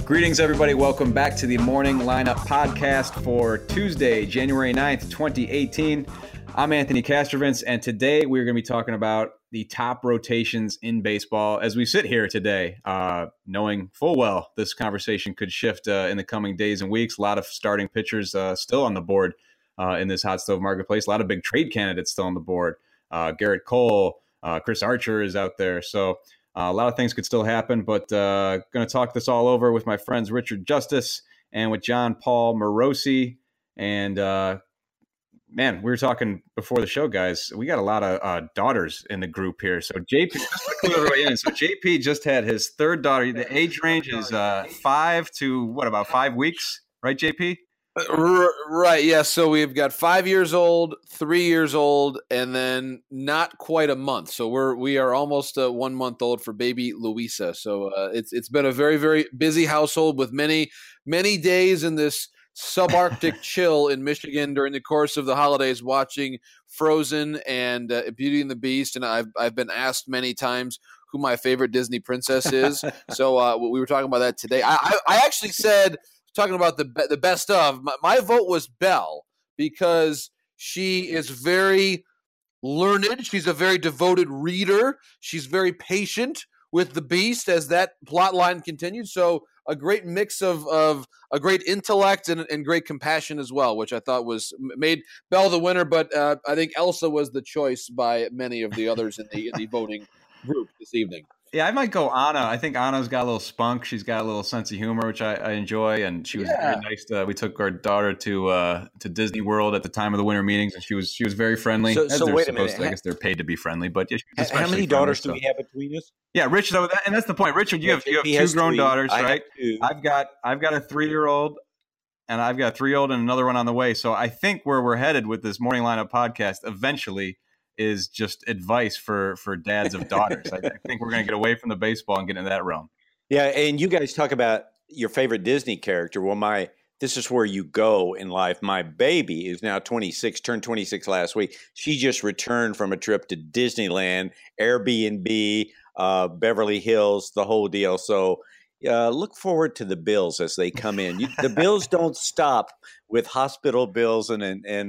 Greetings, everybody. Welcome back to the Morning Lineup Podcast for Tuesday, January 9th, 2018. I'm Anthony Castrovins, and today we're going to be talking about the top rotations in baseball as we sit here today, knowing full well this conversation could shift in the coming days and weeks. A lot of starting pitchers still on the board in this hot stove marketplace. A lot of big trade candidates still on the board. Garrett Cole, Chris Archer is out there. So a lot of things could still happen, but going to talk this all over with my friends Richard Justice and with John Paul Morosi. And man, we were talking before the show, guys. We got a lot of daughters in the group here. So JP, just to clue everybody in. So JP just had his third daughter. The age range is 5 to about 5 weeks, right, JP? Right, yeah. So we've got 5 years old, 3 years old, and then not quite a month. So we are almost 1 month old for baby Luisa. So it's been a very, very busy household with many days in this subarctic chill in Michigan during the course of the holidays, watching Frozen and Beauty and the Beast. And I've been asked many times who my favorite Disney princess is. So we were talking about that today. I actually said, talking about the best of, my vote was Belle because she is very learned. She's a very devoted reader. She's very patient with the Beast as that plot line continues. So a great mix of a great intellect and great compassion as well, which I thought made Belle the winner. But I think Elsa was the choice by many of the others in the voting group this evening. Yeah, I might go Anna. I think Anna's got a little spunk. She's got a little sense of humor, which I enjoy. And she was very nice. We took our daughter to Disney World at the time of the winter meetings, and she was very friendly. So wait a minute. I guess they're paid to be friendly, but yeah, how many daughters do we have between us? Yeah, Richard, and that's the point. Richard, you have two grown daughters, right? I've got a 3-year-old, and I've got a 3-year-old and another one on the way. So I think where we're headed with this Morning Lineup podcast eventually is just advice for dads of daughters. I think we're going to get away from the baseball and get into that realm. Yeah, and you guys talk about your favorite Disney character. Well, this is where you go in life. My baby is now 26, turned 26 last week. She just returned from a trip to Disneyland, Airbnb, Beverly Hills, the whole deal. So look forward to the bills as they come in. The bills don't stop with hospital bills and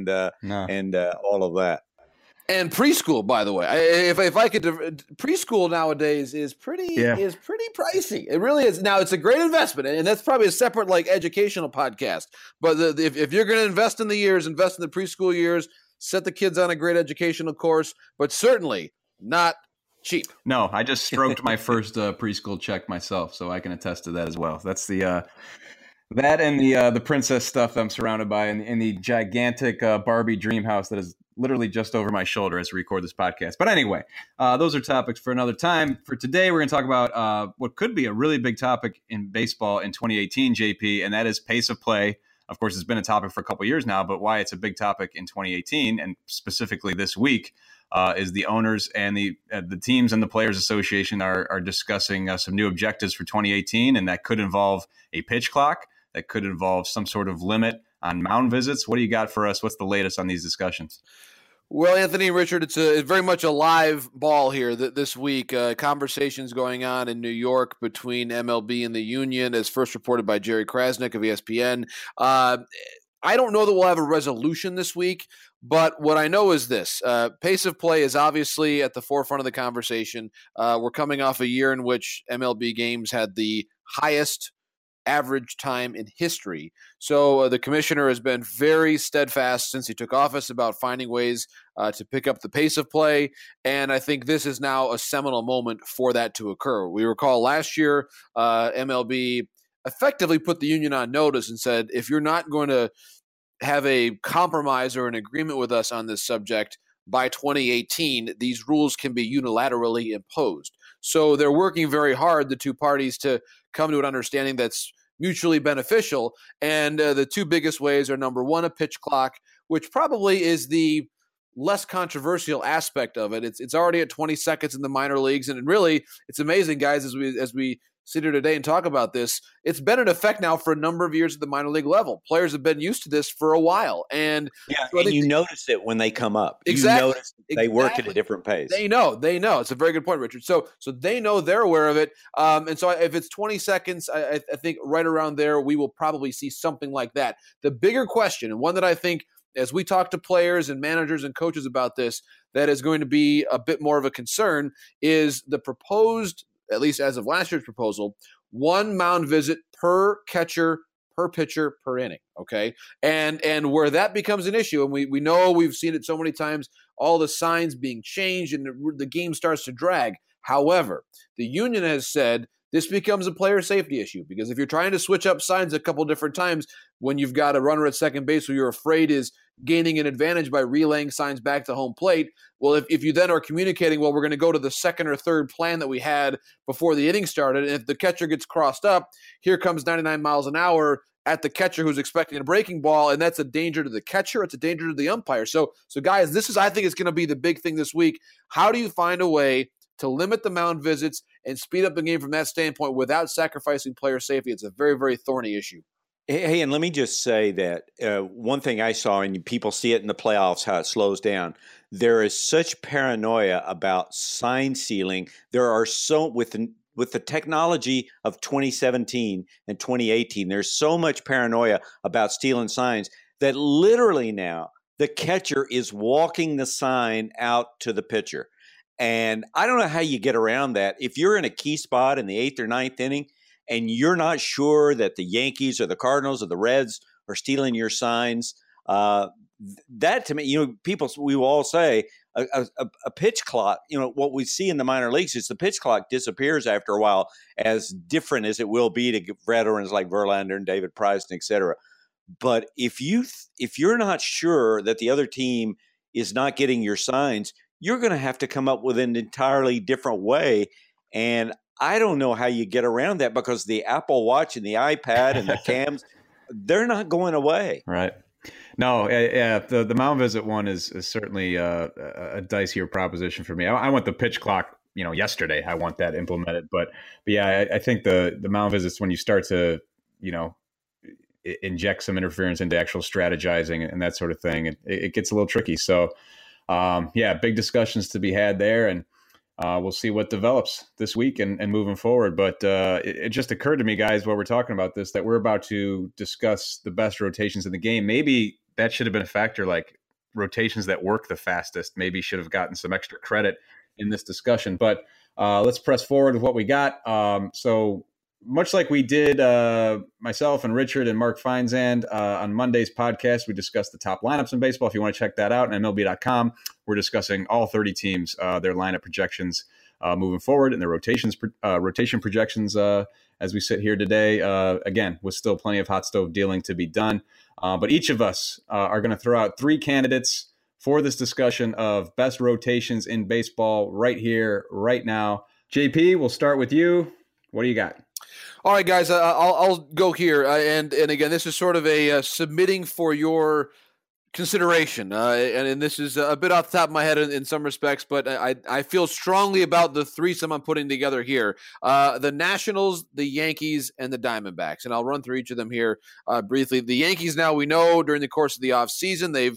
all of that. And preschool, by the way, if I could, preschool nowadays is pretty pricey. It really is. Now it's a great investment, and that's probably a separate educational podcast. But if you're going to invest in the preschool years, set the kids on a great educational course, but certainly not cheap. No, I just stroked my first preschool check myself, so I can attest to that as well. That's the. That and the princess stuff I'm surrounded by in the gigantic Barbie dream house that is literally just over my shoulder as we record this podcast. But anyway, those are topics for another time. For today, we're going to talk about what could be a really big topic in baseball in 2018, JP, and that is pace of play. Of course, it's been a topic for a couple of years now, but why it's a big topic in 2018 and specifically this week is the owners and the teams and the Players Association are discussing some new objectives for 2018, and that could involve a pitch clock. That could involve some sort of limit on mound visits. What do you got for us? What's the latest on these discussions? Well, Anthony and Richard, it's very much a live ball here this week. Conversations going on in New York between MLB and the union, as first reported by Jerry Krasnick of ESPN. I don't know that we'll have a resolution this week, but what I know is this. Pace of play is obviously at the forefront of the conversation. We're coming off a year in which MLB games had the highest average time in history. So the commissioner has been very steadfast since he took office about finding ways to pick up the pace of play. And I think this is now a seminal moment for that to occur. We recall last year, MLB effectively put the union on notice and said, if you're not going to have a compromise or an agreement with us on this subject by 2018, these rules can be unilaterally imposed. So they're working very hard, the two parties, to come to an understanding that's mutually beneficial. And the two biggest ways are, number one, a pitch clock, which probably is the less controversial aspect of it. It's already at 20 seconds in the minor leagues. And really, it's amazing, guys, as we sit here today and talk about this, it's been in effect now for a number of years at the minor league level. Players have been used to this for a while. And yeah, so and you notice it when they come up. Exactly. You notice they work at a different pace. They know. It's a very good point, Richard. So they know, they're aware of it. And so if it's 20 seconds, I think right around there, we will probably see something like that. The bigger question, and one that I think as we talk to players and managers and coaches about this, that is going to be a bit more of a concern, is the proposed, at least as of last year's proposal, 1 mound visit per catcher, per pitcher, per inning. Okay. And where that becomes an issue, and we know we've seen it so many times, all the signs being changed and the game starts to drag. However, the union has said this becomes a player safety issue, because if you're trying to switch up signs a couple different times when you've got a runner at second base who you're afraid is gaining an advantage by relaying signs back to home plate, well, if you then are communicating, well, we're going to go to the second or third plan that we had before the inning started, and if the catcher gets crossed up, here comes 99 miles an hour at the catcher who's expecting a breaking ball, and that's a danger to the catcher. It's a danger to the umpire. So guys, this is, I think, is going to be the big thing this week. How do you find a way to limit the mound visits and speed up the game from that standpoint without sacrificing player safety? It's a very, very thorny issue. Hey, and let me just say that one thing I saw, and people see it in the playoffs, how it slows down. There is such paranoia about sign stealing. There are so, with the technology of 2017 and 2018, there's so much paranoia about stealing signs that literally now the catcher is walking the sign out to the pitcher. And I don't know how you get around that. If you're in a key spot in the 8th or 9th inning and you're not sure that the Yankees or the Cardinals or the Reds are stealing your signs, that to me, we will all say a pitch clock, what we see in the minor leagues is the pitch clock disappears after a while, as different as it will be to veterans like Verlander and David Price, et cetera. But if you're not sure that the other team is not getting your signs, you're going to have to come up with an entirely different way. And I don't know how you get around that, because the Apple Watch and the iPad and the cams, they're not going away. Right. No, yeah, the mound visit one is certainly a dicier proposition for me. I want the pitch clock, yesterday. I want that implemented. But yeah, I think the mound visits, when you start to, inject some interference into actual strategizing and that sort of thing, it gets a little tricky. So, big discussions to be had there, and we'll see what develops this week and moving forward. But it just occurred to me, guys, while we're talking about this, that we're about to discuss the best rotations in the game. Maybe that should have been a factor, like rotations that work the fastest maybe should have gotten some extra credit in this discussion. But let's press forward with what we got. So much like we did, myself and Richard and Mark Feinsand on Monday's podcast, we discussed the top lineups in baseball. If you want to check that out on MLB.com, we're discussing all 30 teams, their lineup projections moving forward, and their rotation projections as we sit here today. Again, with still plenty of hot stove dealing to be done. But each of us are going to throw out 3 candidates for this discussion of best rotations in baseball right here, right now. JP, we'll start with you. What do you got? All right, guys, I'll go here. And again, this is sort of a submitting for your consideration. And this is a bit off the top of my head in some respects, but I feel strongly about the threesome I'm putting together here. The Nationals, the Yankees, and the Diamondbacks. And I'll run through each of them here briefly. The Yankees, now we know during the course of the offseason, they've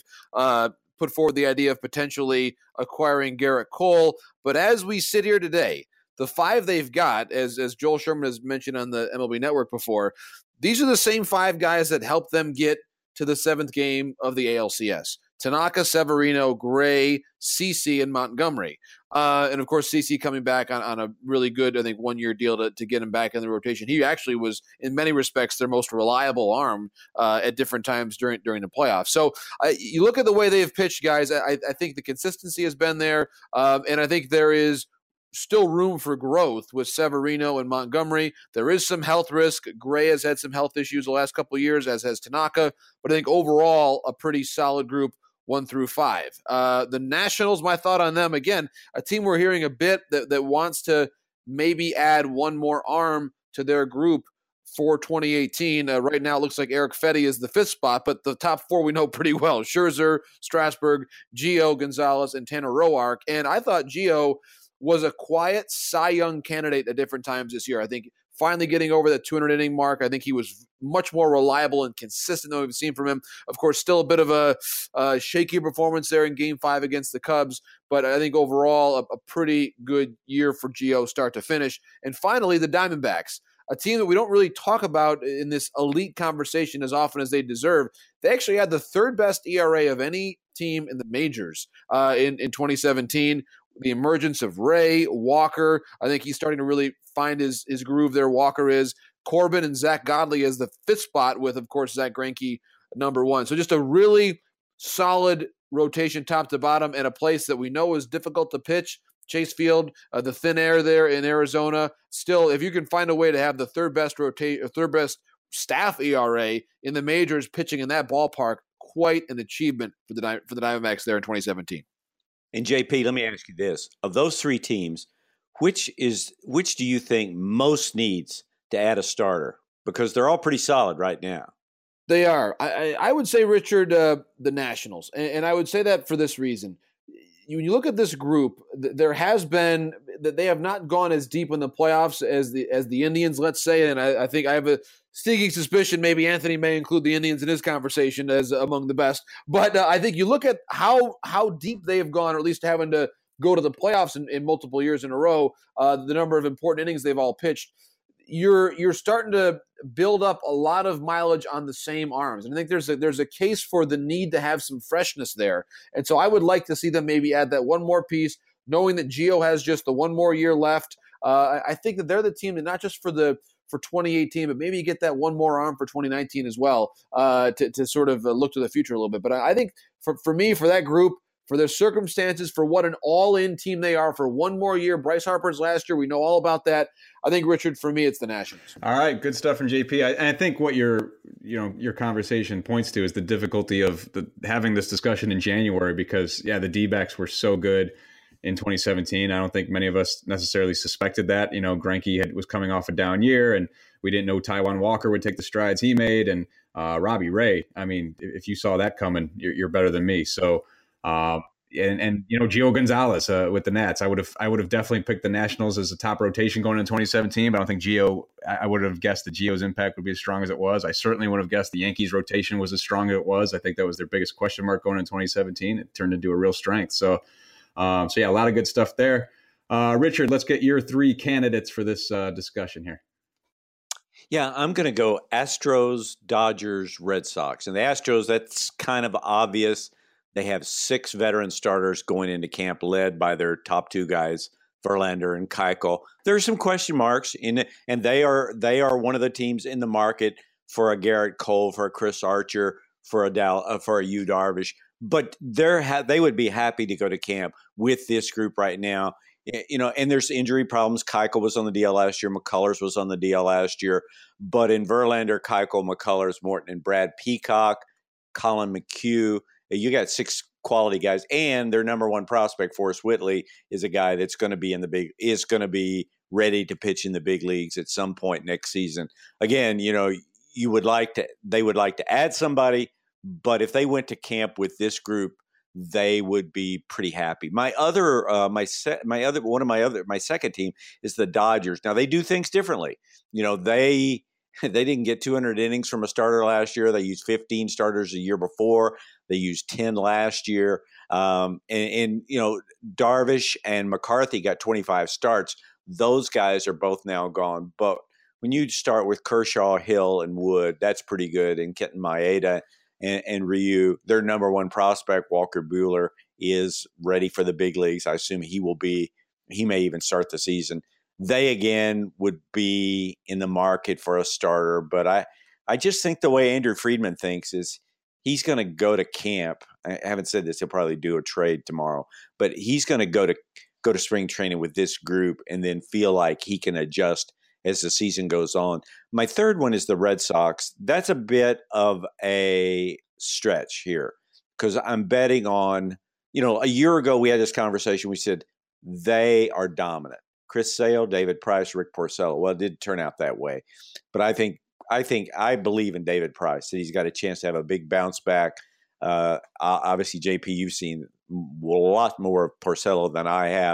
put forward the idea of potentially acquiring Garrett Cole. But as we sit here today, the 5 they've got, as Joel Sherman has mentioned on the MLB Network before, these are the same 5 guys that helped them get to the 7th game of the ALCS. Tanaka, Severino, Gray, CeCe, and Montgomery. And, of course, CeCe coming back on a really good, I think, 1-year deal to get him back in the rotation. He actually was, in many respects, their most reliable arm at different times during the playoffs. So you look at the way they've pitched, guys, I think the consistency has been there, and I think there is still room for growth with Severino and Montgomery. There is some health risk. Gray has had some health issues the last couple of years, as has Tanaka. But I think overall, a pretty solid group, 1 through 5. The Nationals, my thought on them, again, a team we're hearing a bit that wants to maybe add one more arm to their group for 2018. Right now, it looks like Eric Fetty is the 5th spot, but the top 4 we know pretty well. Scherzer, Strasburg, Gio, Gonzalez, and Tanner Roark. And I thought Gio was a quiet Cy Young candidate at different times this year. I think finally getting over that 200 inning mark. I think he was much more reliable and consistent than we've seen from him. Of course, still a bit of a shaky performance there in Game 5 against the Cubs, but I think overall a pretty good year for Gio start to finish. And finally, the Diamondbacks, a team that we don't really talk about in this elite conversation as often as they deserve. They actually had the third best ERA of any team in the majors in 2017. The emergence of Ray, Walker, I think he's starting to really find his groove there. Walker is. Corbin and Zach Godley as the fifth spot with, of course, Zach Greinke number 1. So just a really solid rotation top to bottom and a place that we know is difficult to pitch. Chase Field, the thin air there in Arizona. Still, if you can find a way to have the third best staff ERA in the majors pitching in that ballpark, quite an achievement for the Diamondbacks there in 2017. And JP, let me ask you this: of those 3 teams, which do you think most needs to add a starter? Because they're all pretty solid right now. They are. I would say, Richard, the Nationals, and I would say that for this reason. When you look at this group, there has been that they have not gone as deep in the playoffs as the Indians, let's say, and I think I have a sneaking suspicion maybe Anthony may include the Indians in his conversation as among the best. But I think you look at how deep they have gone, or at least having to go to the playoffs in multiple years in a row, the number of important innings they've all pitched. You're starting to build up a lot of mileage on the same arms. And I think there's a case for the need to have some freshness there. And so I would like to see them maybe add that one more piece, knowing that Gio has just the one more year left. I think that they're the team that not just for 2018, but maybe you get that one more arm for 2019 as well, to sort of look to the future a little bit. But I think for me, for that group, for their circumstances, for what an all-in team they are, for one more year. Bryce Harper's last year, we know all about that. I think, Richard, for me, it's the Nationals. All right, good stuff from JP. I think what your conversation points to is the difficulty of having this discussion in January because, the D-backs were so good in 2017. I don't think many of us necessarily suspected that. Greinke was coming off a down year, and we didn't know Taijuan Walker would take the strides he made. And Robbie Ray, I mean, if you saw that coming, you're better than me. So, Gio Gonzalez with the Nats. I would have definitely picked the Nationals as a top rotation going into 2017, but I don't think I would have guessed that Gio's impact would be as strong as it was. I certainly would have guessed the Yankees rotation was as strong as it was. I think that was their biggest question mark going into 2017. It turned into a real strength. So a lot of good stuff there. Richard, let's get your 3 candidates for this discussion here. Yeah, I'm going to go Astros, Dodgers, Red Sox. And the Astros, that's kind of obvious. They have 6 veteran starters going into camp, led by their top 2 guys, Verlander and Keuchel. There are some question marks and they are one of the teams in the market for a Garrett Cole, for a Chris Archer, for a Yu Darvish. But they would be happy to go to camp with this group right now. And there's injury problems. Keuchel was on the DL last year. McCullers was on the DL last year. But in Verlander, Keuchel, McCullers, Morton, and Brad Peacock, Colin McHugh, you got 6 quality guys, and their number 1 prospect, Forrest Whitley, is a guy that's going to be ready to pitch in the big leagues at some point next season. Again, they would like to add somebody, but if they went to camp with this group, they would be pretty happy. My second team is the Dodgers. Now they do things differently. They didn't get 200 innings from a starter last year. They used 15 starters the year before. They used 10 last year. And Darvish and McCarthy got 25 starts. Those guys are both now gone. But when you start with Kershaw, Hill, and Wood, that's pretty good. And Kenton Maeda and Ryu, their number 1 prospect, Walker Buehler, is ready for the big leagues. I assume he may even start the season. They, again, would be in the market for a starter. But I just think the way Andrew Friedman thinks is he's going to go to camp. I haven't said this. He'll probably do a trade tomorrow. But he's going to go to spring training with this group and then feel like he can adjust as the season goes on. My third one is the Red Sox. That's a bit of a stretch here because I'm betting on, a year ago we had this conversation. We said they are dominant. Chris Sale, David Price, Rick Porcello. Well, it didn't turn out that way. But I believe in David Price, that he's got a chance to have a big bounce back. Obviously, JP, you've seen a lot more of Porcello than I have.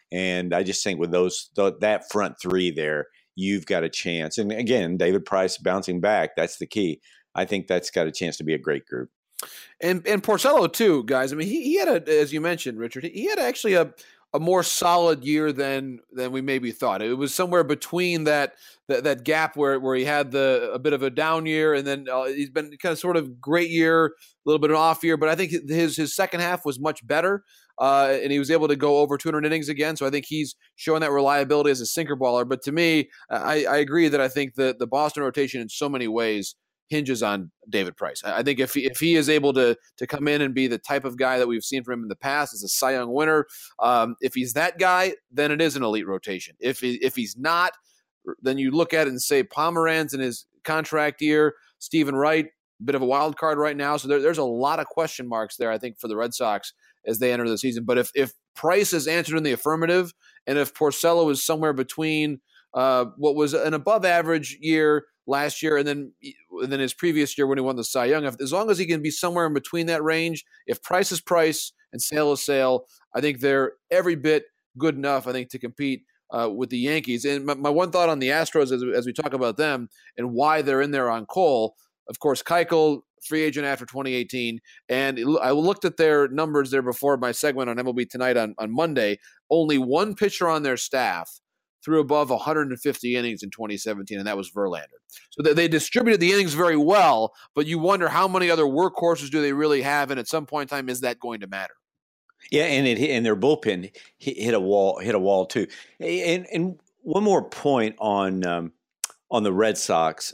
And I just think with that front three there, you've got a chance. And again, David Price bouncing back, that's the key. I think that's got a chance to be a great group. And Porcello too, guys. I mean, he had as you mentioned, Richard, he had actually a more solid year than we maybe thought. It was somewhere between that gap where he had a bit of a down year, and then he's been kind of sort of great year, a little bit of an off year. But I think his second half was much better, and he was able to go over 200 innings again. So I think he's showing that reliability as a sinker baller. But to me, I agree that I think the Boston rotation in so many ways hinges on David Price. I think if he is able to come in and be the type of guy that we've seen from him in the past as a Cy Young winner, if he's that guy, then it is an elite rotation. If he's not, then you look at it and say Pomeranz in his contract year, Stephen Wright, bit of a wild card right now. So there's a lot of question marks there, I think, for the Red Sox as they enter the season. But if Price is answered in the affirmative, and if Porcello is somewhere between what was an above average year last year and then his previous year when he won the Cy Young, as long as he can be somewhere in between that range, if Price is Price and Sale is Sale, I think they're every bit good enough, I think, to compete with the Yankees. And my one thought on the Astros as we talk about them and why they're in there on Cole, of course, Keuchel, free agent after 2018. And I looked at their numbers there before my segment on MLB Tonight on Monday. Only one pitcher on their staff threw above 150 innings in 2017, and that was Verlander. So they distributed the innings very well, but you wonder how many other workhorses do they really have, and at some point in time, is that going to matter? Yeah, and their bullpen hit a wall too. And one more point on the Red Sox.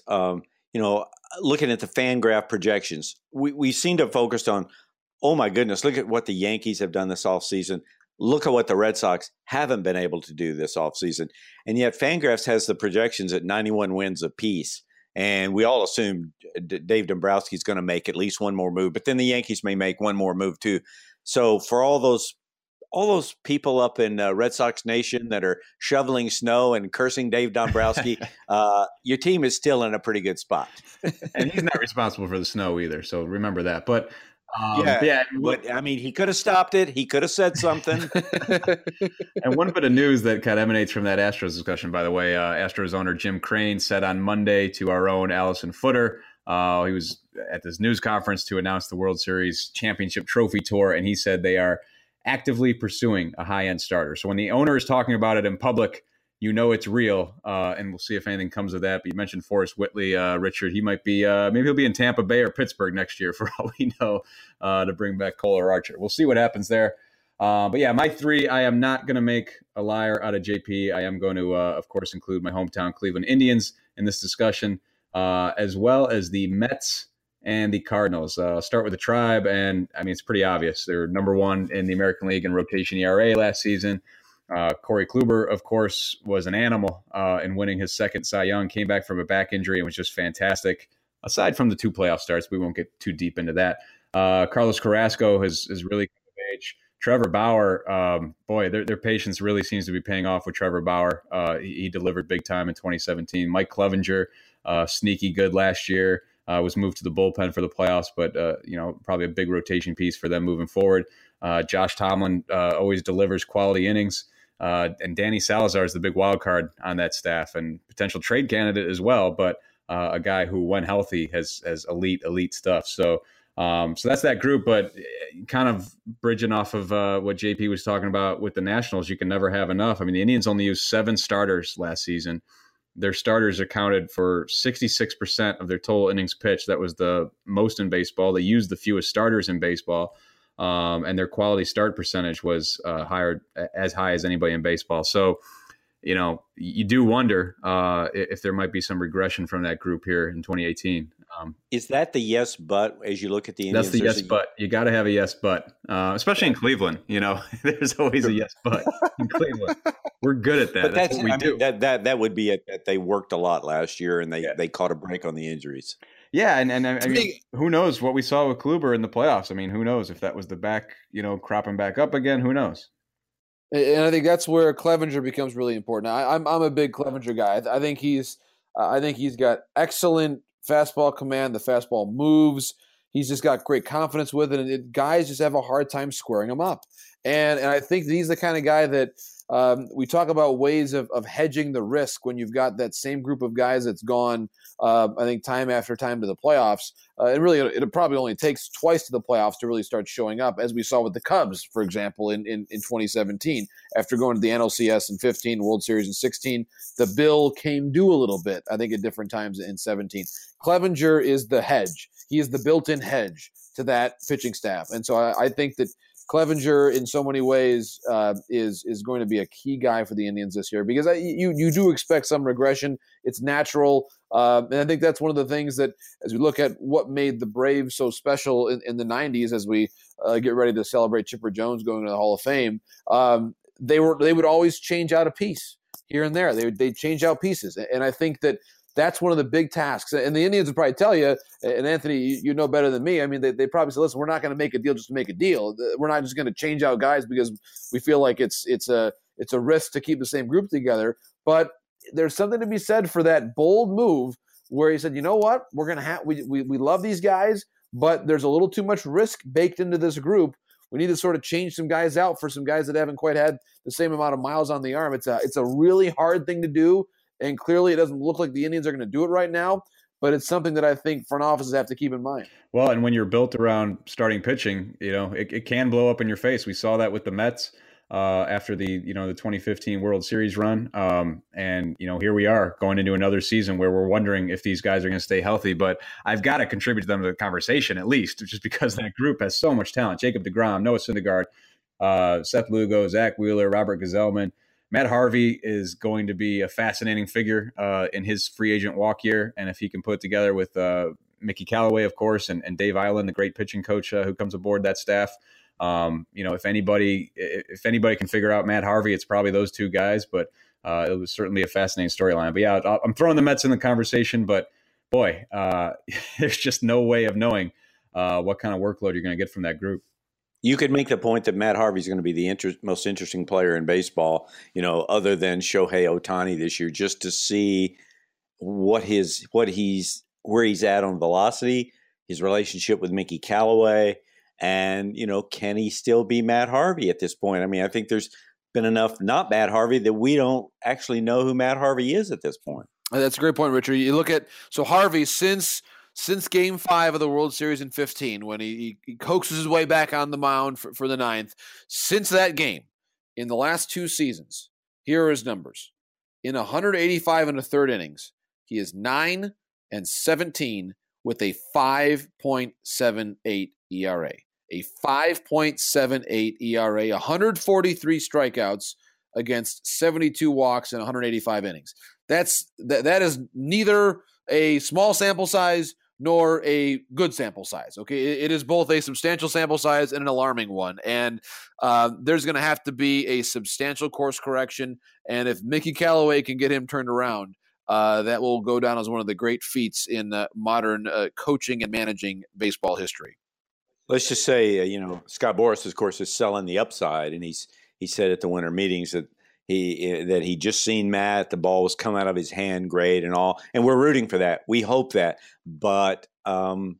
Looking at the FanGraph projections, we seem to have focused on, oh my goodness, look at what the Yankees have done this offseason. Look at what the Red Sox haven't been able to do this offseason. And yet FanGraphs has the projections at 91 wins apiece. And we all assume Dave Dombrowski's going to make at least one more move, but then the Yankees may make one more move too. So for all those people up in Red Sox Nation that are shoveling snow and cursing Dave Dombrowski, your team is still in a pretty good spot. And he's not responsible for the snow either, so remember that. But but I mean, he could have stopped it. He could have said something. And one bit of news that kind of emanates from that Astros discussion, by the way, Astros owner Jim Crane said on Monday to our own Allison Footer, he was at this news conference to announce the World Series Championship Trophy Tour, and he said they are actively pursuing a high-end starter. So when the owner is talking about it in public, you know it's real, and we'll see if anything comes of that. But you mentioned Forrest Whitley, Richard. He might be, maybe he'll be in Tampa Bay or Pittsburgh next year for all we know, to bring back Cole or Archer. We'll see what happens there. But yeah, my three, I am not going to make a liar out of JP. I am going to, of course, include my hometown Cleveland Indians in this discussion, as well as the Mets and the Cardinals. I'll start with the Tribe, and I mean, it's pretty obvious. They're number one in the American League in rotation ERA last season. Corey Kluber, of course, was an animal in winning his second Cy Young, came back from a back injury and was just fantastic. Aside from the two playoff starts, we won't get too deep into that. Carlos Carrasco has really come of age. Trevor Bauer, boy, their patience really seems to be paying off with Trevor Bauer. He delivered big time in 2017. Mike Clevinger, sneaky good last year, was moved to the bullpen for the playoffs, but probably a big rotation piece for them moving forward. Josh Tomlin always delivers quality innings. And Danny Salazar is the big wild card on that staff and potential trade candidate as well, but a guy who, when healthy, has elite stuff. So that's that group. But kind of bridging off of what JP was talking about with the Nationals, you can never have enough. I mean, the Indians only used 7 starters last season. Their starters accounted for 66% of their total innings pitched. That was the most in baseball. They used the fewest starters in baseball. And their quality start percentage was as high as anybody in baseball. So, you do wonder if there might be some regression from that group here in 2018. Is that the yes, but as you look at the Indians? That's the yes, but. You got to have a yes, but, especially in Cleveland. There's always a yes, but in Cleveland. We're good at that. But that's what we do. That would be it. That they worked a lot last year, and they caught a break on the injuries. Yeah, and I mean, who knows what we saw with Kluber in the playoffs? I mean, who knows if that was the back, cropping back up again? Who knows? And I think that's where Clevinger becomes really important. I'm a big Clevinger guy. I think he's got excellent fastball command. The fastball moves. He's just got great confidence with it, and guys just have a hard time squaring him up. And I think he's the kind of guy that we talk about ways of hedging the risk when you've got that same group of guys that's gone, I think, time after time to the playoffs. And really, it probably only takes twice to the playoffs to really start showing up, as we saw with the Cubs, for example, in 2017. After going to the NLCS in 15, World Series in 16, the bill came due a little bit, I think, at different times in 17. Clevinger is the hedge. He is the built-in hedge to that pitching staff. And so I think that Clevinger, in so many ways, is going to be a key guy for the Indians this year, because you do expect some regression. It's natural. And I think that's one of the things that, as we look at what made the Braves so special in the 90s, as we get ready to celebrate Chipper Jones going to the Hall of Fame, they would always change out a piece here and there. They'd change out pieces. And I think that's one of the big tasks. And the Indians would probably tell you, and Anthony, you know better than me, I mean, they probably say, listen, we're not going to make a deal just to make a deal. We're not just going to change out guys because we feel like it's a risk to keep the same group together. But there's something to be said for that bold move where he said, you know what, we're going to have, we love these guys, but there's a little too much risk baked into this group. We need to sort of change some guys out for some guys that haven't quite had the same amount of miles on the arm. It's a really hard thing to do. And clearly it doesn't look like the Indians are going to do it right now, but it's something that I think front offices have to keep in mind. Well, and when you're built around starting pitching, it can blow up in your face. We saw that with the Mets after the 2015 World Series run. And here we are going into another season where we're wondering if these guys are going to stay healthy, but I've got to contribute to them to the conversation, at least, just because that group has so much talent. Jacob deGrom, Noah Syndergaard, Seth Lugo, Zach Wheeler, Robert Gsellman. Matt Harvey is going to be a fascinating figure in his free agent walk year. And if he can put it together with Mickey Callaway, of course, and Dave Eiland, the great pitching coach who comes aboard that staff, if anybody can figure out Matt Harvey, it's probably those two guys. But it was certainly a fascinating storyline. But yeah, I'm throwing the Mets in the conversation. But boy, there's just no way of knowing what kind of workload you're going to get from that group. You could make the point that Matt Harvey is going to be the most interesting player in baseball, other than Shohei Ohtani this year, just to see where he's at on velocity, his relationship with Mickey Callaway, and can he still be Matt Harvey at this point? I mean, I think there's been enough not Matt Harvey that we don't actually know who Matt Harvey is at this point. That's a great point, Richard. You look at Harvey since Game 5 of the World Series in 15, when he coaxes his way back on the mound for the ninth, since that game, in the last two seasons, here are his numbers. In 185 and a third innings, he is 9-17 with a 5.78 ERA. A 5.78 ERA, 143 strikeouts against 72 walks in 185 innings. That is neither a small sample size nor a good sample size. Okay, it is both a substantial sample size and an alarming one. And there's going to have to be a substantial course correction. And if Mickey Callaway can get him turned around, that will go down as one of the great feats in modern coaching and managing baseball history. Let's just say, Scott Boras, of course, is selling the upside, and he said at the winter meetings that he just seen Matt, the ball was coming out of his hand great and all, and we're rooting for that. We hope that, but to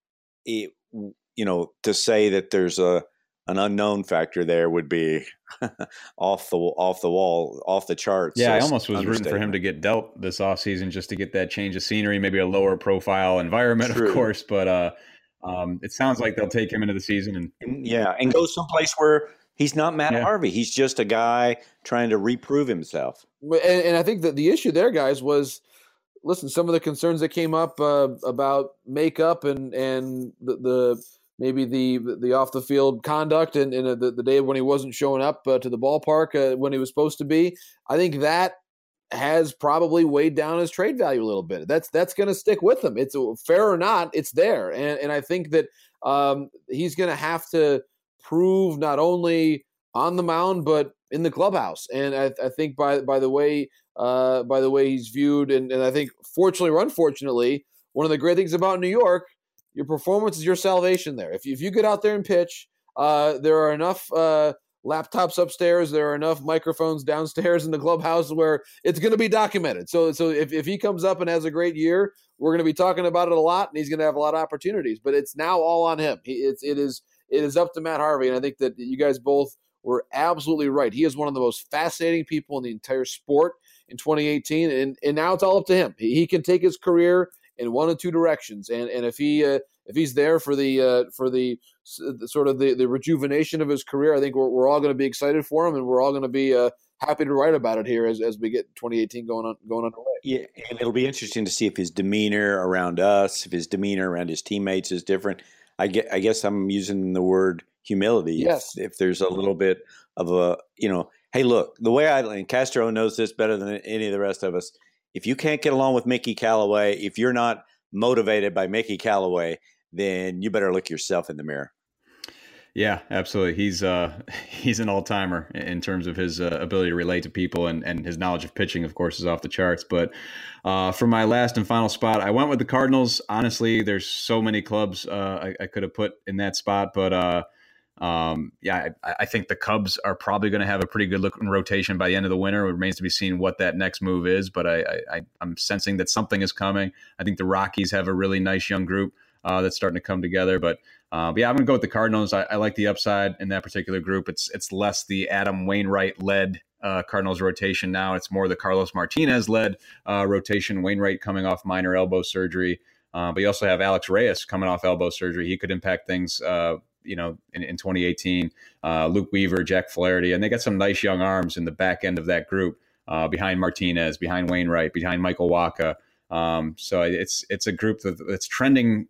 say that there's an unknown factor there would be off the wall, off the charts. Yeah, I almost was rooting for him to get dealt this offseason just to get that change of scenery, maybe a lower profile environment, True. Of course, but it sounds like they'll take him into the season and go someplace where he's not Matt Harvey. He's just a guy trying to reprove himself. And I think that the issue there, guys, was, listen, some of the concerns that came up about makeup and the maybe the off the field conduct and the day when he wasn't showing up to the ballpark when he was supposed to be. I think that has probably weighed down his trade value a little bit. That's going to stick with him. It's fair or not, it's there. And I think that he's going to have to prove not only on the mound but in the clubhouse. And I think by the way he's viewed, and I think fortunately or unfortunately, one of the great things about New York, your performance is your salvation there. If you get out there and pitch, there are enough laptops upstairs, there are enough microphones downstairs in the clubhouse where it's going to be documented. So if he comes up and has a great year, we're going to be talking about it a lot, and he's going to have a lot of opportunities. But it's now all on him. It is up to Matt Harvey, and I think that you guys both were absolutely right. He is one of the most fascinating people in the entire sport in 2018, and now it's all up to him. He can take his career in one of two directions, and if he's there for the sort of the rejuvenation of his career, I think we're all going to be excited for him, and we're all going to be happy to write about it here as we get 2018 going underway. Yeah, and it'll be interesting to see if his demeanor around us, if his demeanor around his teammates is different. I guess I'm using the word humility. Yes. If there's a little bit of a, hey, look, the way and Castro knows this better than any of the rest of us. If you can't get along with Mickey Callaway, if you're not motivated by Mickey Callaway, then you better look yourself in the mirror. Yeah, absolutely. He's an all-timer in terms of his ability to relate to people, and his knowledge of pitching, of course, is off the charts. But for my last and final spot, I went with the Cardinals. Honestly, there's so many clubs I could have put in that spot, but I think the Cubs are probably going to have a pretty good looking rotation by the end of the winter. It remains to be seen what that next move is, but I'm sensing that something is coming. I think the Rockies have a really nice young group that's starting to come together, but I'm going to go with the Cardinals. I like the upside in that particular group. It's less the Adam Wainwright led Cardinals rotation now. It's more the Carlos Martinez led rotation. Wainwright coming off minor elbow surgery, but you also have Alex Reyes coming off elbow surgery. He could impact things. In 2018, Luke Weaver, Jack Flaherty, and they got some nice young arms in the back end of that group behind Martinez, behind Wainwright, behind Michael Wacha. So it's a group that's trending,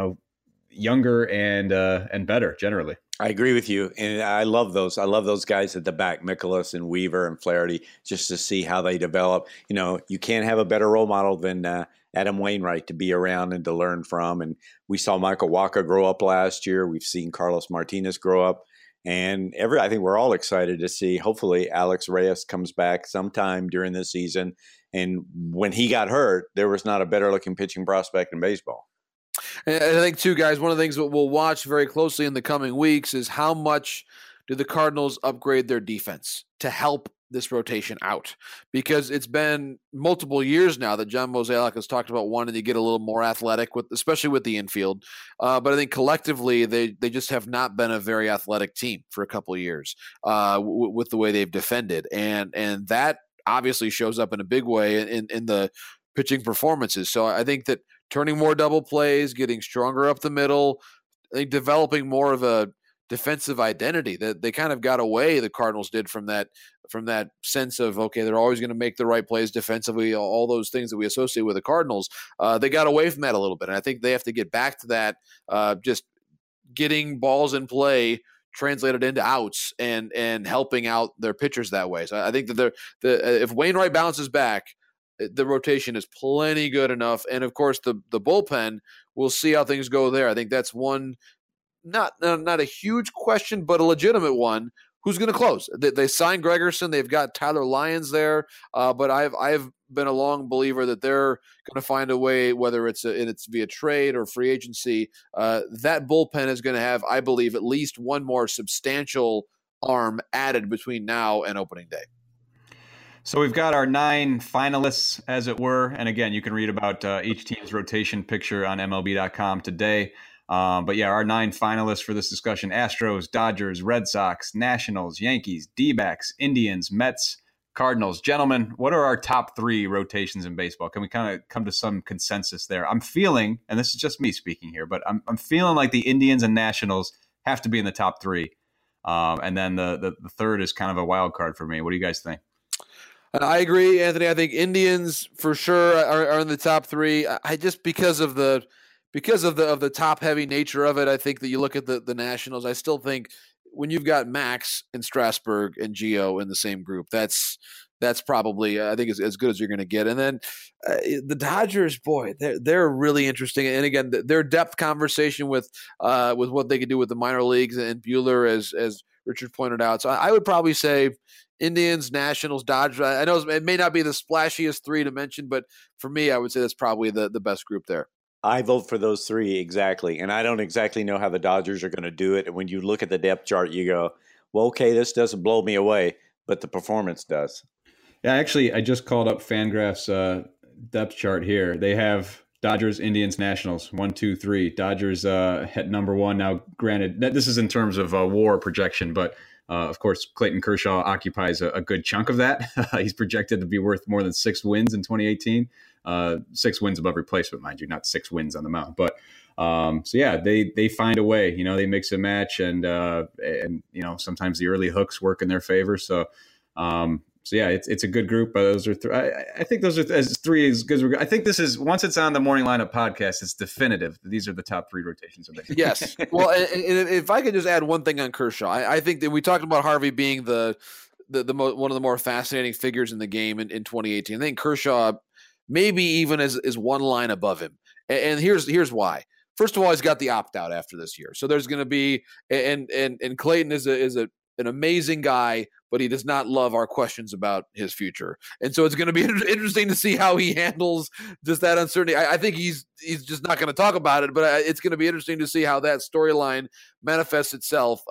younger and better generally. I agree with you, and I love those. I love those guys at the back, Mikolas and Weaver and Flaherty, just to see how they develop. You can't have a better role model than Adam Wainwright to be around and to learn from. And we saw Michael Wacha grow up last year. We've seen Carlos Martinez grow up, and I think we're all excited to see. Hopefully, Alex Reyes comes back sometime during the season. And when he got hurt, there was not a better looking pitching prospect in baseball. And I think, too, guys, one of the things that we'll watch very closely in the coming weeks is how much do the Cardinals upgrade their defense to help this rotation out? Because it's been multiple years now that John Mozeliak has talked about wanting to get a little more athletic, especially with the infield. But I think collectively they just have not been a very athletic team for a couple of years with the way they've defended. And that obviously shows up in a big way in the pitching performances. So I think that turning more double plays, getting stronger up the middle, I think developing more of a defensive identity that they kind of got away. The Cardinals did from that sense of, okay, they're always going to make the right plays defensively, all those things that we associate with the Cardinals. They got away from that a little bit. And I think they have to get back to that, just getting balls in play translated into outs and helping out their pitchers that way. So I think that if Wainwright bounces back, the rotation is plenty good enough. And of course the bullpen, we'll see how things go there. I think that's one, not a huge question, but a legitimate one. Who's going to close? They signed Gregerson. They've got Tyler Lyons there. But I've been a long believer that they're going to find a way, whether it's via trade or free agency, that bullpen is going to have, I believe, at least one more substantial arm added between now and opening day. So we've got our 9 finalists, as it were. And again, you can read about each team's rotation picture on MLB.com today. But yeah, our 9 finalists for this discussion: Astros, Dodgers, Red Sox, Nationals, Yankees, D-backs, Indians, Mets, Cardinals. Gentlemen, what are our top 3 rotations in baseball? Can we kind of come to some consensus there? I'm feeling, and this is just me speaking here, but I'm feeling like the Indians and Nationals have to be in the top 3. And then the third is kind of a wild card for me. What do you guys think? I agree, Anthony. I think Indians for sure are in the top 3. I just because of the top heavy nature of it. I think that you look at the Nationals. I still think when you've got Max and Strasburg and Gio in the same group, that's probably I think as good as you're going to get. And then the Dodgers, boy, they're really interesting. And again, their depth conversation with what they could do with the minor leagues and Buehler, as Richard pointed out. So I would probably say Indians, Nationals, Dodgers. I know it may not be the splashiest 3 to mention, but for me, I would say that's probably the best group there. I vote for those 3 exactly. And I don't exactly know how the Dodgers are going to do it. And when you look at the depth chart, you go, well, okay, this doesn't blow me away, but the performance does. Yeah, actually, I just called up FanGraphs depth chart here. They have Dodgers, Indians, Nationals, 1, 2, 3. Dodgers at number 1. Now, granted, this is in terms of WAR projection, but Of course, Clayton Kershaw occupies a good chunk of that. He's projected to be worth more than 6 wins in 2018. 6 wins above replacement, mind you, not 6 wins on the mound. But so yeah, they find a way. They mix and match, and sometimes the early hooks work in their favor. So yeah, it's a good group. Those are I think those are as 3 as good as I think this is. Once it's on the Morning Lineup podcast, it's definitive. These are the top 3 rotations of the Yes. Well, and if I could just add one thing on Kershaw, I think that we talked about Harvey being one of the more fascinating figures in the game in 2018. I think Kershaw maybe even is one line above him, and here's why. First of all, he's got the opt out after this year, so there's going to be and Clayton is an amazing guy, but he does not love our questions about his future. And so it's going to be interesting to see how he handles just that uncertainty. I think he's just not going to talk about it, but it's going to be interesting to see how that storyline manifests itself.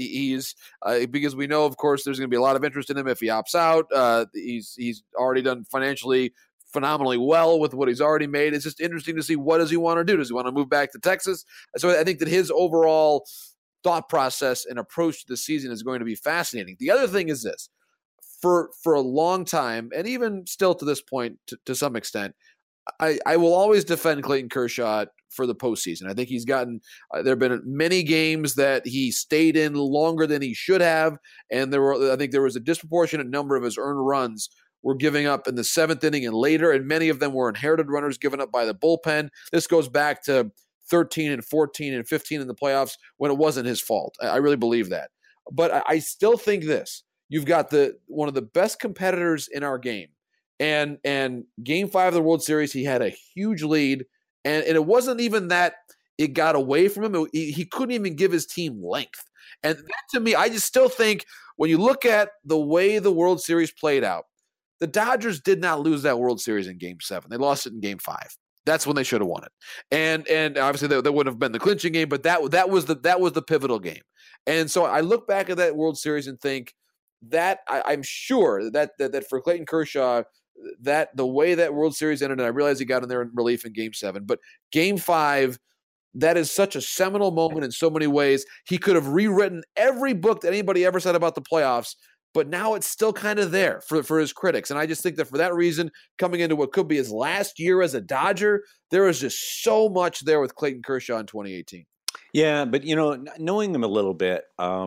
Because we know, of course, there's going to be a lot of interest in him if he opts out. He's already done financially phenomenally well with what he's already made. It's just interesting to see, what does he want to do? Does he want to move back to Texas? So I think that his overall thought process and approach to the season is going to be fascinating. The other thing is this: for a long time, and even still to this point, to some extent, I will always defend Clayton Kershaw for the postseason. I think he's gotten there have been many games that he stayed in longer than he should have, and I think there was a disproportionate number of his earned runs were giving up in the 7th inning and later, and many of them were inherited runners given up by the bullpen. This goes back to 13 and 14 and 15 in the playoffs when it wasn't his fault. I really believe that. But I still think this: you've got one of the best competitors in our game. And Game 5 of the World Series, he had a huge lead. And it wasn't even that it got away from him. He couldn't even give his team length. And that, to me, I just still think when you look at the way the World Series played out, the Dodgers did not lose that World Series in Game 7. They lost it in Game 5. That's when they should have won it. And obviously that wouldn't have been the clinching game, but that was the pivotal game. And so I look back at that World Series and think that I'm sure that for Clayton Kershaw, that the way that World Series ended, and I realize he got in there in relief in Game 7, but Game 5, that is such a seminal moment in so many ways. He could have rewritten every book that anybody ever said about the playoffs, but now it's still kind of there for his critics. And I just think that for that reason, coming into what could be his last year as a Dodger, there is just so much there with Clayton Kershaw in 2018. Yeah, but, knowing him a little bit,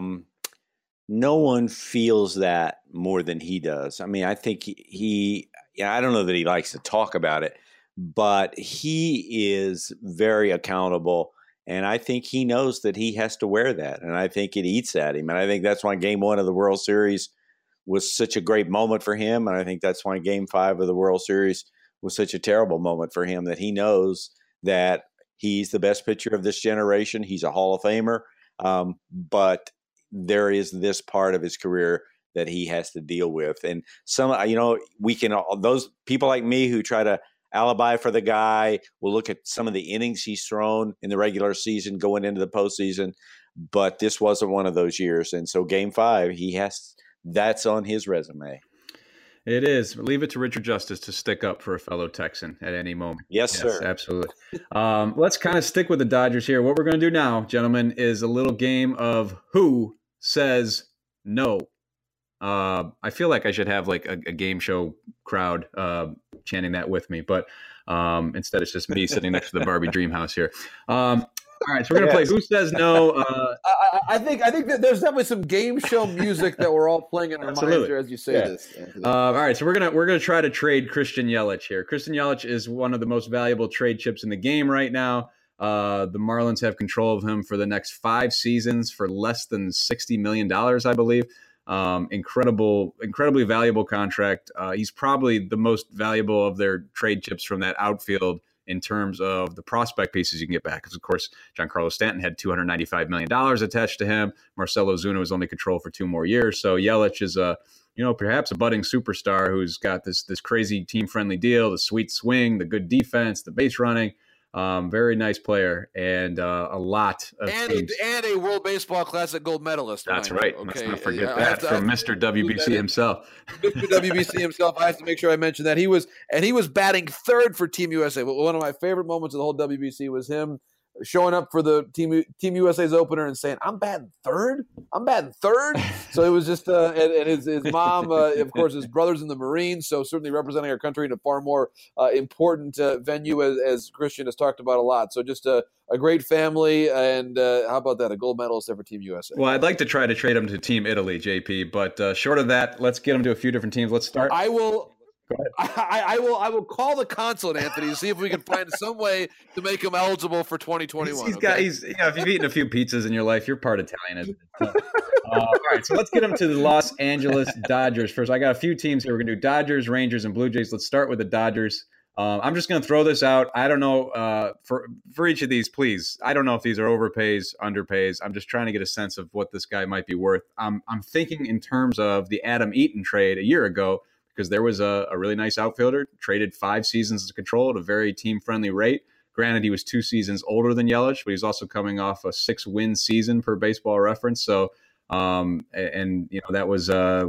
no one feels that more than he does. I mean, I think he I don't know that he likes to talk about it, but he is very accountable. And I think he knows that he has to wear that. And I think it eats at him. And I think that's why Game 1 of the World Series was such a great moment for him. And I think that's why Game 5 of the World Series was such a terrible moment for him, that he knows that he's the best pitcher of this generation. He's a Hall of Famer. But there is this part of his career that he has to deal with. And those people like me who try to alibi for the guy will look at some of the innings he's thrown in the regular season going into the postseason, but this wasn't one of those years. And so Game 5, that's on his resume. It is. Leave it to Richard Justice to stick up for a fellow Texan at any moment. Yes, sir. Absolutely. Let's kind of stick with the Dodgers here. What we're going to do now, gentlemen, is a little game of who says no. I feel like I should have like a game show crowd chanting that with me, but instead it's just me sitting next to the Barbie Dream House here. All right, so we're gonna play Who Says No. I think that there's definitely some game show music that we're all playing in our minds here as you say this. All right, so we're gonna try to trade Christian Yelich here. Christian Yelich is one of the most valuable trade chips in the game right now. The Marlins have control of him for the next 5 seasons for less than $60 million, I believe. Incredibly valuable contract. He's probably the most valuable of their trade chips from that outfield in terms of the prospect pieces you can get back. Because, of course, Giancarlo Stanton had $295 million attached to him. Marcell Ozuna was only controlled for 2 more years. So Yelich is perhaps a budding superstar who's got this crazy team-friendly deal, the sweet swing, the good defense, the base running. Very nice player, and a lot of teams. And a World Baseball Classic gold medalist. That's right. Okay. Let's not forget that from Mr. WBC himself. Mr. WBC himself. I have to make sure I mention that he was batting third for Team USA. One of my favorite moments of the whole WBC was him showing up for the Team USA's opener and saying, I'm batting third. So it was just, and his mom, of course, his brother's in the Marines, so certainly representing our country in a far more important venue, as Christian has talked about a lot. So just a great family, and how about that, a gold medalist there for Team USA. Well, I'd like to try to trade him to Team Italy, JP, but short of that, let's get him to a few different teams. Let's start. I will call the consulate, Anthony, to see if we can find some way to make him eligible for 2021. He's if you've eaten a few pizzas in your life, you're part Italian, isn't it? All right, so let's get him to the Los Angeles Dodgers first. I got a few teams here. We're going to do Dodgers, Rangers, and Blue Jays. Let's start with the Dodgers. I'm just going to throw this out. I don't know for each of these, please. I don't know if these are overpays, underpays. I'm just trying to get a sense of what this guy might be worth. I'm thinking in terms of the Adam Eaton trade a year ago, because there was a really nice outfielder, traded 5 seasons of control at a very team-friendly rate. Granted, he was 2 seasons older than Yelich, but he's also coming off a 6-win season per Baseball Reference. So, that was,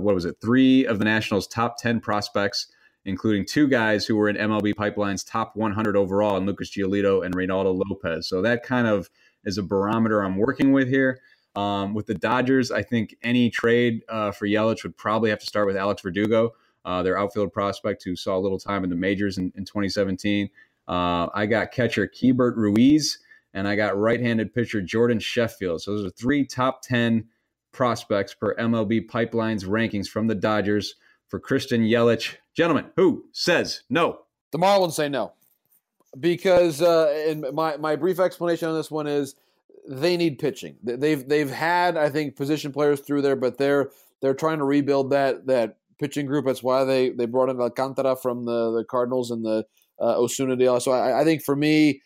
3 of the Nationals' top 10 prospects, including 2 guys who were in MLB Pipeline's top 100 overall, and Lucas Giolito and Reynaldo Lopez. So that kind of is a barometer I'm working with here. With the Dodgers, I think any trade for Yelich would probably have to start with Alex Verdugo, their outfield prospect who saw a little time in the majors in 2017. I got catcher Keibert Ruiz, and I got right-handed pitcher Jordan Sheffield. So those are 3 top 10 prospects per MLB Pipeline's rankings from the Dodgers for Christian Yelich. Gentlemen, who says no? The Marlins say no. Because and my brief explanation on this one is they need pitching. They've had, I think, position players through there, but they're trying to rebuild that pitching group. That's why they brought in Alcantara from the Cardinals and the Osuna deal. So I think for me,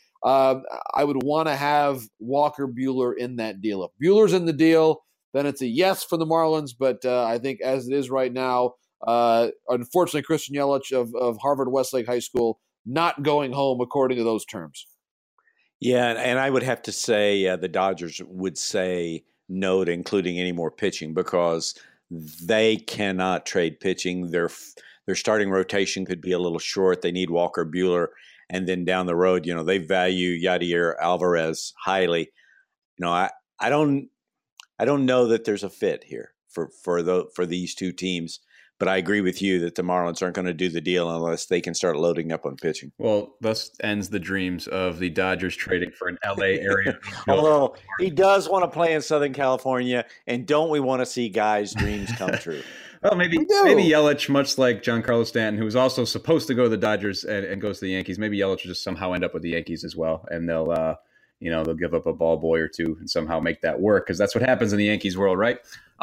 I would want to have Walker Buehler in that deal. If Buehler's in the deal, then it's a yes for the Marlins. But I think as it is right now, unfortunately, Christian Yelich of Harvard Westlake High School not going home according to those terms. Yeah, and I would have to say the Dodgers would say no to including any more pitching because they cannot trade pitching. Their starting rotation could be a little short. They need Walker Buehler, and then down the road, they value Yadier Alvarez highly. I don't know that there's a fit here for these 2 teams. But I agree with you that the Marlins aren't going to do the deal unless they can start loading up on pitching. Well, thus ends the dreams of the Dodgers trading for an LA area. Although he does want to play in Southern California, and don't we want to see guys' dreams come true? Well, maybe Yelich, much like Giancarlo Stanton, who was also supposed to go to the Dodgers and goes to the Yankees, maybe Yelich will just somehow end up with the Yankees as well, and they'll give up a ball boy or 2 and somehow make that work, because that's what happens in the Yankees world, right?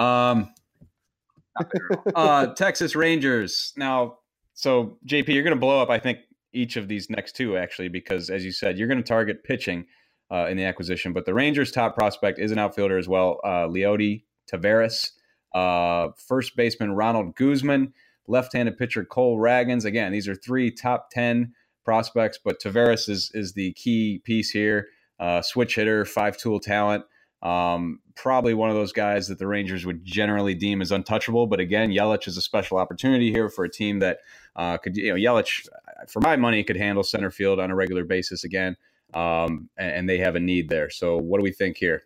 Texas Rangers. Now, so JP, you're going to blow up, I think, each of these next 2, actually, because as you said, you're going to target pitching in the acquisition. But the Rangers' top prospect is an outfielder as well, Leody Taveras, first baseman Ronald Guzman, left-handed pitcher Cole Ragans. Again, these are 3 top 10 prospects, but Taveras is the key piece here. Switch hitter, 5-tool talent. Probably one of those guys that the Rangers would generally deem as untouchable. But again, Yelich is a special opportunity here for a team that could, Yelich, for my money, could handle center field on a regular basis again. And they have a need there. So what do we think here?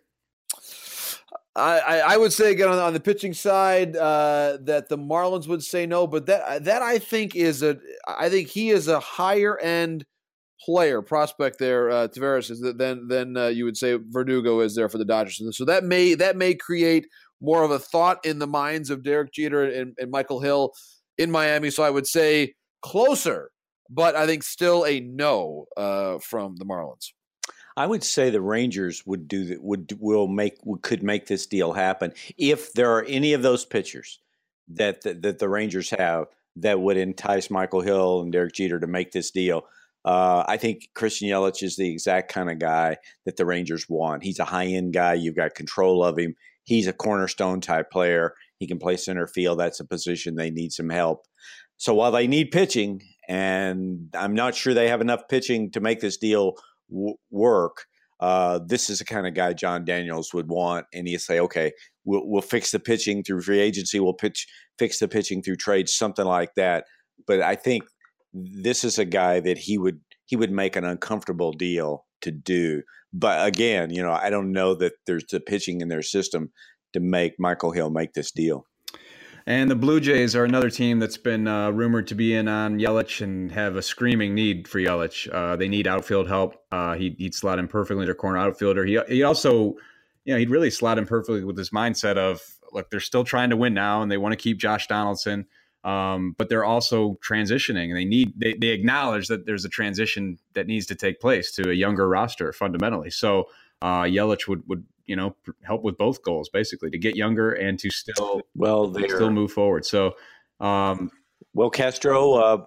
I would say again on the pitching side that the Marlins would say no, but that I think he is a higher end prospect there, Taveras, than you would say Verdugo is there for the Dodgers. So that may create more of a thought in the minds of Derek Jeter and Michael Hill in Miami. So I would say closer, but I think still a no from the Marlins. I would say the Rangers could make this deal happen if there are any of those pitchers that the Rangers have that would entice Michael Hill and Derek Jeter to make this deal. I think Christian Yelich is the exact kind of guy that the Rangers want. He's a high-end guy. You've got control of him. He's a cornerstone type player. He can play center field. That's a position they need some help. So while they need pitching, and I'm not sure they have enough pitching to make this deal work, this is the kind of guy John Daniels would want. And he'd say, okay, we'll fix the pitching through free agency. We'll fix the pitching through trades, something like that. But I think this is a guy that he would make an uncomfortable deal to do. But again, I don't know that there's the pitching in their system to make Michael Hill make this deal. And the Blue Jays are another team that's been rumored to be in on Yelich and have a screaming need for Yelich. They need outfield help. He'd slot in perfectly into corner outfielder. He also, he'd really slot in perfectly with this mindset of, look, they're still trying to win now, and they want to keep Josh Donaldson, but they're also transitioning, and they acknowledge that there's a transition that needs to take place to a younger roster fundamentally. So Yelich would help with both goals, basically, to get younger and to still move forward. So, Castro, are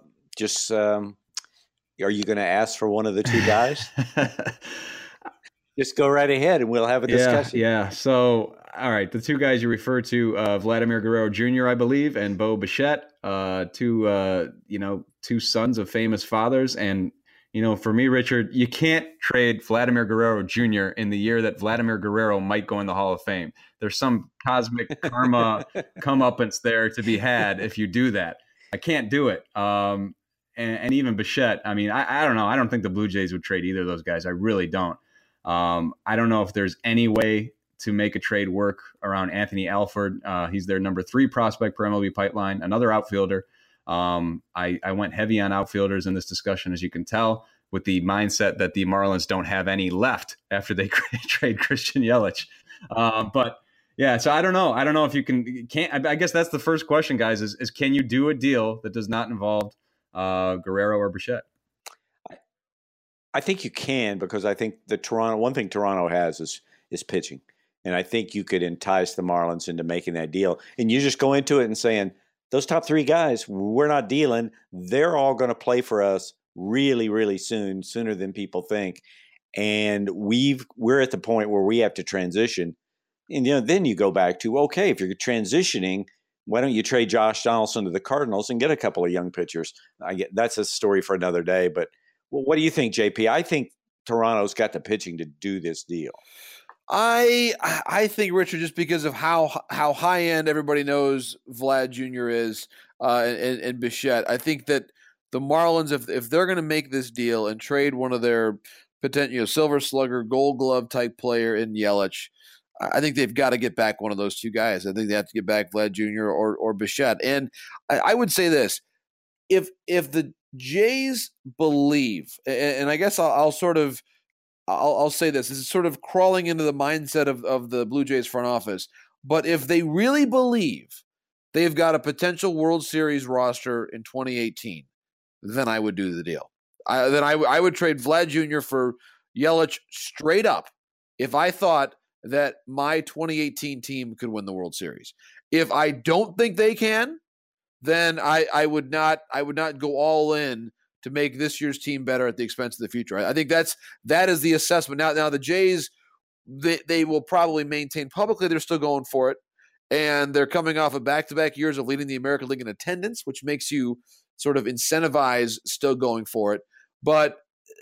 you going to ask for one of the two guys? Just go right ahead and we'll have a discussion. Yeah. So, all right. The two guys you referred to, Vladimir Guerrero Jr., I believe, and Bo Bichette, two sons of famous fathers. And, for me, Richard, you can't trade Vladimir Guerrero Jr. in the year that Vladimir Guerrero might go in the Hall of Fame. There's some cosmic karma comeuppance there to be had if you do that. I can't do it. And even Bichette, I mean, I don't know. I don't think the Blue Jays would trade either of those guys. I really don't. I don't know if there's any way to make a trade work around Anthony Alford. He's their number 3 prospect per MLB Pipeline, another outfielder. I went heavy on outfielders in this discussion, as you can tell, with the mindset that the Marlins don't have any left after they trade Christian Yelich. But yeah, so I don't know. I don't know if you can't. I guess that's the first question, guys, is can you do a deal that does not involve Guerrero or Bichette? I think you can, because I think one thing Toronto has is pitching. And I think you could entice the Marlins into making that deal. And you just go into it and saying, those top 3 guys, we're not dealing. They're all going to play for us really, really soon, sooner than people think. And we're at the point where we have to transition. And then you go back to, okay, if you're transitioning, why don't you trade Josh Donaldson to the Cardinals and get a couple of young pitchers? That's a story for another day. But what do you think, JP? I think Toronto's got the pitching to do this deal. I think, Richard, just because of how high end everybody knows Vlad Jr. is and Bichette, I think that the Marlins, if they're going to make this deal and trade one of their potential Silver Slugger, Gold Glove type player in Yelich, I think they've got to get back one of those two guys. I think they have to get back Vlad Jr. or Bichette. And I would say this: if the Jays believe, and I guess I'll say this is sort of crawling into the mindset of the Blue Jays front office. But if they really believe they've got a potential World Series roster in 2018, then I would do the deal. I would trade Vlad Jr. for Yelich straight up if I thought that my 2018 team could win the World Series. If I don't think they can, then I would not go all in to make this year's team better at the expense of the future. I think that is the assessment. Now the Jays, they will probably maintain publicly they're still going for it, and they're coming off of back-to-back years of leading the American League in attendance, which makes you sort of incentivize still going for it. But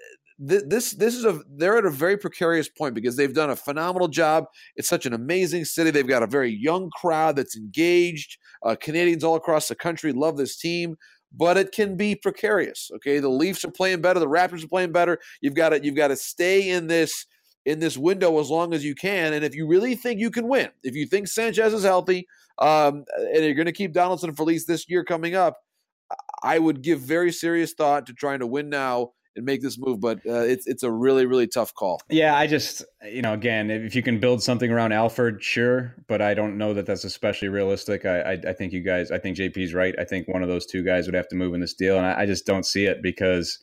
they're at a very precarious point because they've done a phenomenal job. It's such an amazing city. They've got a very young crowd that's engaged. Canadians all across the country love this team. But it can be precarious. Okay, the Leafs are playing better, the Raptors are playing better. You've got to stay in this window as long as you can. And if you really think you can win, if you think Sanchez is healthy, and you're going to keep Donaldson for at least this year coming up, I would give very serious thought to trying to win now and make this move. But it's a really, really tough call. Yeah, I just, again, if you can build something around Alford, sure. But I don't know that that's especially realistic. I think I think JP's right. I think one of those two guys would have to move in this deal. And I just don't see it because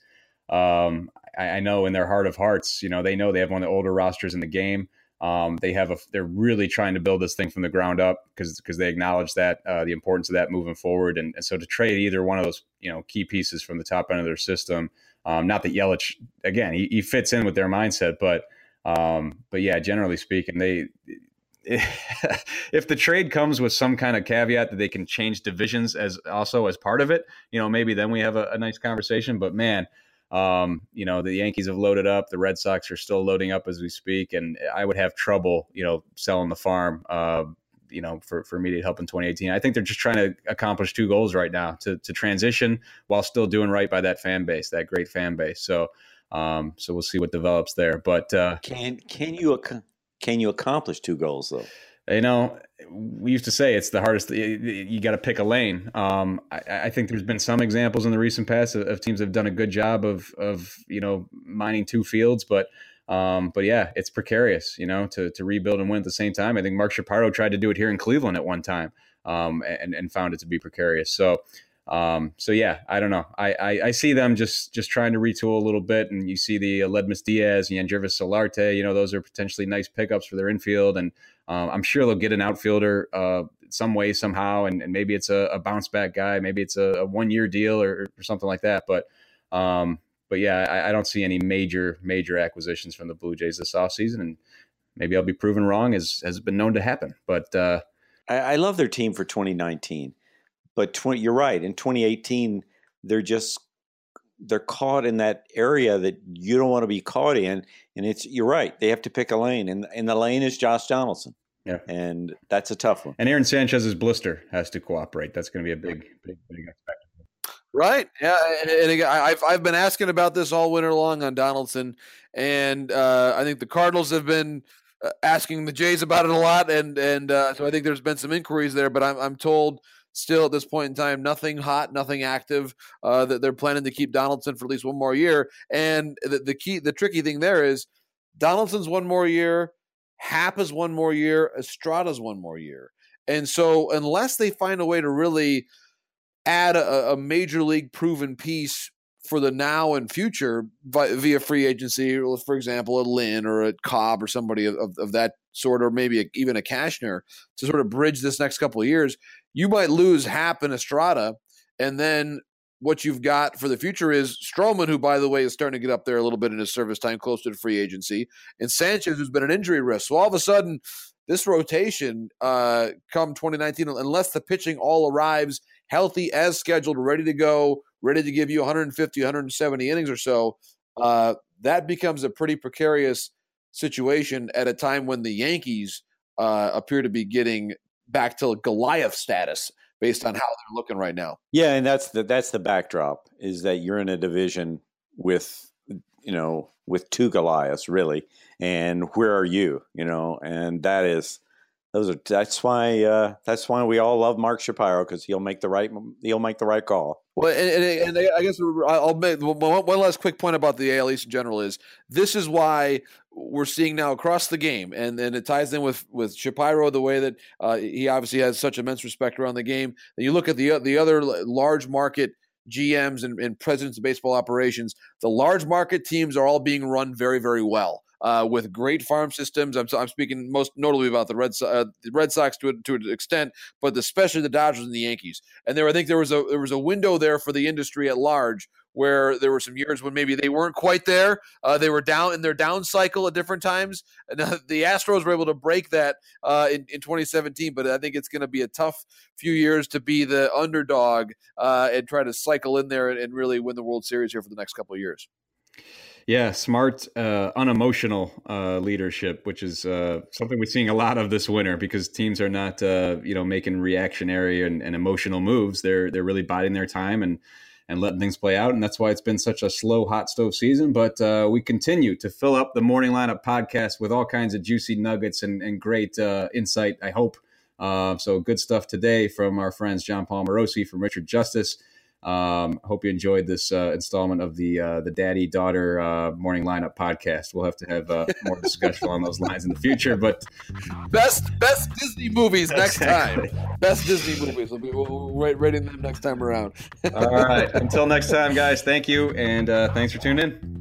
I know in their heart of hearts, they know they have one of the older rosters in the game. They're really trying to build this thing from the ground up because they acknowledge that the importance of that moving forward. And so to trade either one of those, key pieces from the top end of their system, not that Yelich, again, he fits in with their mindset, but yeah, generally speaking, if the trade comes with some kind of caveat that they can change divisions as part of it, maybe then we have a nice conversation. But man, the Yankees have loaded up. The Red Sox are still loading up as we speak, and I would have trouble, selling the farm, for immediate help in 2018. I think they're just trying to accomplish two goals right now: to transition while still doing right by that fan base, that great fan base. So So we'll see what develops there. But can you accomplish 2 goals though? You know, we used to say it's the hardest. You got to pick a lane. I think there's been some examples in the recent past of teams that have done a good job of mining 2 fields, but yeah, it's precarious, to rebuild and win at the same time. I think Mark Shapiro tried to do it here in Cleveland at one time, and found it to be precarious. So yeah, I don't know. I see them just trying to retool a little bit, and you see the Ledmus Diaz, Yangervis Solarte, those are potentially nice pickups for their infield, and I'm sure they'll get an outfielder some way, somehow, and maybe it's a bounce back guy, maybe it's a 1-year deal or something like that. But yeah, I don't see any major acquisitions from the Blue Jays this offseason, and maybe I'll be proven wrong, as has been known to happen. But I love their team for 2019, but you're right. In 2018, they're caught in that area that you don't want to be caught in, and you're right. They have to pick a lane, and the lane is Josh Donaldson. Yeah, and that's a tough one. And Aaron Sanchez's blister has to cooperate. That's going to be a big aspect. Right. Yeah. And again, I've been asking about this all winter long on Donaldson, and I think the Cardinals have been asking the Jays about it a lot, and so I think there's been some inquiries there. But I'm told still at this point in time, nothing hot, nothing active. That they're planning to keep Donaldson for at least 1 more year. And the tricky thing there is Donaldson's 1 more year, Happ is 1 more year, Estrada's 1 more year, and so unless they find a way to really add a major league proven piece for the now and future via free agency, for example, a Lynn or a Cobb or somebody of that sort, or maybe even a Cashner to sort of bridge this next couple of years, you might lose Happ and Estrada. And then what you've got for the future is Stroman, who, by the way, is starting to get up there a little bit in his service time, close to the free agency, and Sanchez, who's been an injury risk. So all of a sudden, this rotation come 2019, unless the pitching all arrives healthy as scheduled, ready to go, ready to give you 150, 170 innings or so, that becomes a pretty precarious situation at a time when the Yankees appear to be getting back to Goliath status based on how they're looking right now. Yeah, and that's the backdrop, is that you're in a division with 2 Goliaths, really, and where are you? And that's why we all love Mark Shapiro, because he'll make the right call. Well, and I guess I'll make one last quick point about the AL East in general is this is why we're seeing now across the game, and it ties in with Shapiro, the way that he obviously has such immense respect around the game. And you look at the other large market GMs and presidents of baseball operations, the large market teams are all being run very, very well. With great farm systems. I'm speaking most notably about the Red Sox to an extent, but especially the Dodgers and the Yankees. And I think there was a window there for the industry at large, where there were some years when maybe they weren't quite there. They were down in their down cycle at different times. And the Astros were able to break that in 2017, but I think it's going to be a tough few years to be the underdog and try to cycle in there and really win the World Series here for the next couple of years. Yeah, smart, unemotional leadership, which is something we're seeing a lot of this winter, because teams are not, making reactionary and emotional moves. They're really biding their time and letting things play out, and that's why it's been such a slow hot stove season. But we continue to fill up the Morning Lineup podcast with all kinds of juicy nuggets and great insight, I hope. So good stuff today from our friends John Paul Morosi, from Richard Justice. Hope you enjoyed this installment of the daddy-daughter Morning Lineup podcast. We'll have to have more discussion along those lines in the future. But best Disney movies next time. Best Disney movies. We'll rating them next time around. All right. Until next time, guys. Thank you, and thanks for tuning in.